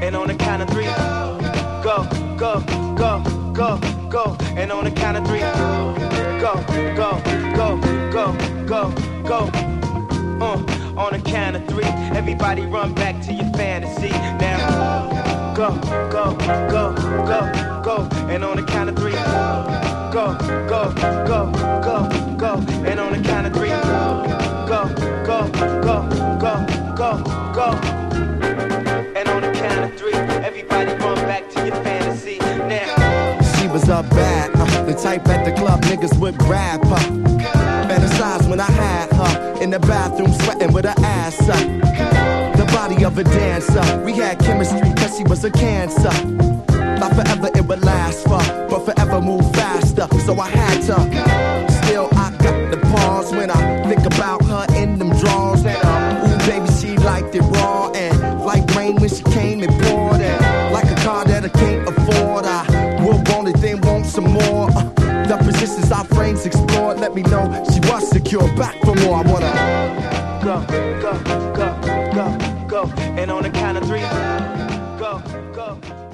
And on the count of three, go, go, go, go, go. And on the count of three, go, go, go, go, go, go. On the count of three, everybody run back to your fantasy. Now, go, go, go, go, go. And on the count of three, go, go, go, go, go. And on the count of three, go, go, go, go, go, go. And on the count of three, everybody run back to your fantasy. Now, she was up bad, the type at the club niggas would grab her. Fantasize when I had her in the bathroom sweating with her ass up. The body of a dancer, we had chemistry cause she was a cancer. Thought forever it would last for, but forever move faster, so I had to. Still I got the pause when I think about her in them drawers. And ooh baby she liked it raw, and like rain when she came and poured. And like a car that I can't afford, I would want it then want some more. The positions our frames explored let me know she was secure. Back for more, I wanna go, go, go, go, go. And on the count of three, go, go.